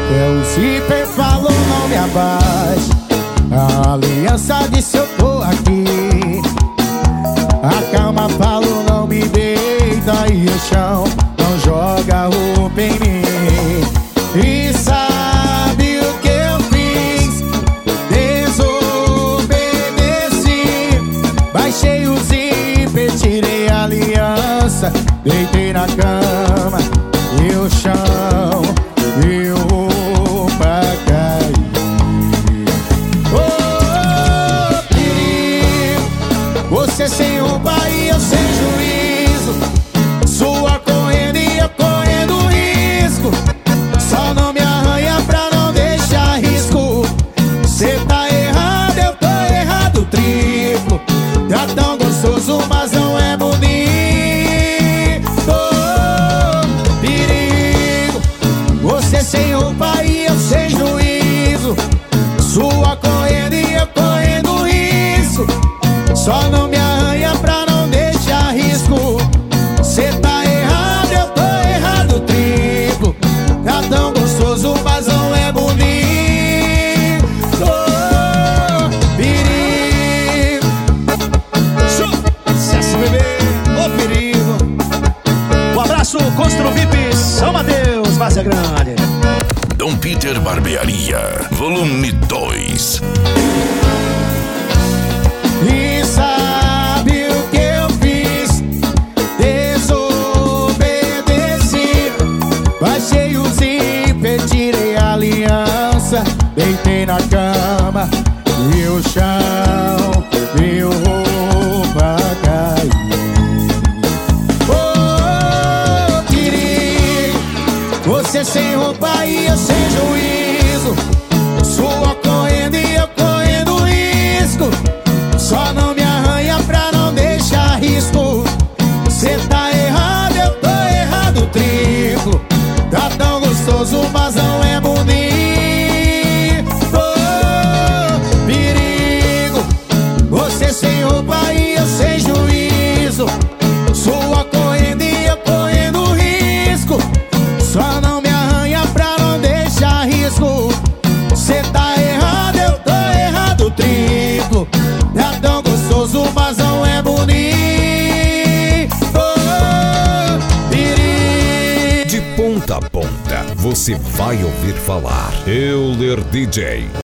O zíper falou não me abaixe, a aliança disse eu tô aqui. A cama falou não me deita e o chão não joga roupa em mim. E sabe o que eu fiz? Desobedeci. Baixei o zíper, tirei a aliança, deitei na cama e o chão e roupa cair. Oh, perigo, você sem roupa e eu sem juízo, sua correndo e eu correndo risco. Só não me arranha pra não deixar risco. Cê tá errado, eu tô errado triplo. Tá tão gostoso, mas não é bonito. Perigo, você sem roupa e eu sem juízo, sua correndo e eu correndo risco. Só não me arranha pra não deixar risco. Cê tá errado, eu tô errado triplo. Tá tão gostoso, mas não é bonito. Perigo. Sucesso, bebê. Ô, perigo. Um abraço, Constru VIP São Mateus, Várzea Grande. Dom Peter Barbearia, volume 2. E sabe o que eu fiz? Desobedeci. Baixei o zíper, tirei a aliança, deitei na cama e o chão viu roupa cair. Oh, perigo, você sem roupa e eu sem juízo, sua correndo e eu correndo risco. Só não me arranha pra não deixar risco. Cê tá errado, eu tô errado triplo. Tá tão gostoso, mas não é bonito. Perigo, você sem roupa e eu sem juízo, sua correndo e eu correndo risco. Só não me arranha pra não deixar risco. Cê tá errado, eu tô errado triplo. Tá tão gostoso, mas não é bonito. Perigo. De ponta a ponta, você vai ouvir falar Euler DJ.